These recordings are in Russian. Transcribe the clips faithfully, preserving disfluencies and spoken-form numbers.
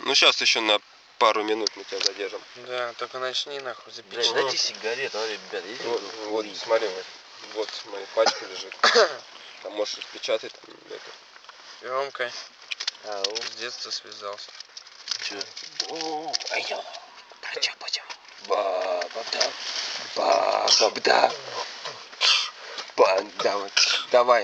Ну сейчас еще на пару минут мы тебя задержим. Да, только начни нахуй запечатать. Дайте сигарету, а, ребят, Вот, вот смотри, вот, вот моя пачка лежит. Там можешь распечатать. Там, это. Ромкой Ау. с детства связался. Че? Айо, пача, пача. Ба-ба-да, ба-ба-да. Ба, давай, давай.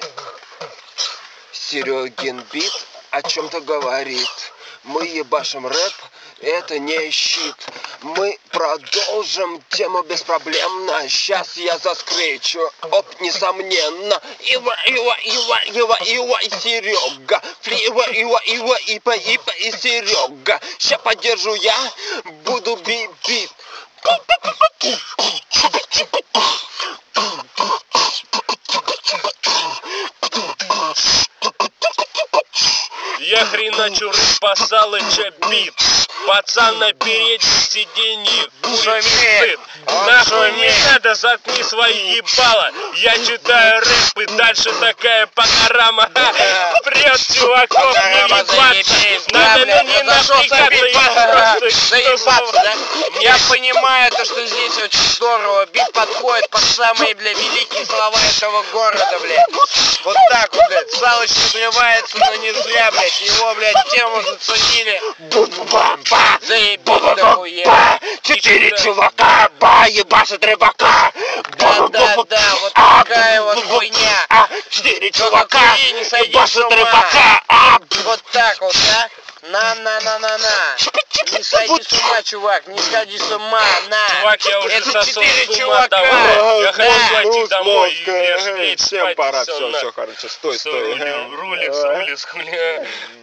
Серегин бит о чем-то говорит. Мы ебашим рэп, это не щит. Мы продолжим тему беспроблемно. Сейчас я заскречу, оп, несомненно. Ива, Ива, Ива, Ива, Ива и Серега. Флива, Ива, Ива, Ипа, Ипа и Серега. Ща поддержу я, буду бит-бит. Я хреначу рэп по Салыча бит. Пацан на переднем сиденье курит сыт. Нахуй не надо, заткни свои ебала. Я читаю рэп и дальше такая панорама. Прет чуваков не ебаться. Надо на не напрягаться и просто Заебаться, да? Я понимаю то, что здесь очень здорово. Бит подходит под самые, бля, великие слова этого города, блядь. Вот так вот, блядь. Салыч надрывается, но не зря, блядь. Его, блядь, тему заценили. Заебись дохуя. Четыре чувака, ба, ебашит рыбака. Да-да-да, вот такая вот хуйня. Четыре Только чувака, кури, не сойди с ебашит ума. рыбака. Вот так вот, да? На-на-на-на-на. Не сойди с ума, чувак, не сходи с ума, на. Чувак, я уже Это сошел четыре с ума чувака. давно. Я хочу Да. пойти домой и лечь, лечь Всем спать, пора, всё, все, на. все, короче, стой, Всё, стой. рулю, руликс, руликс, хуля.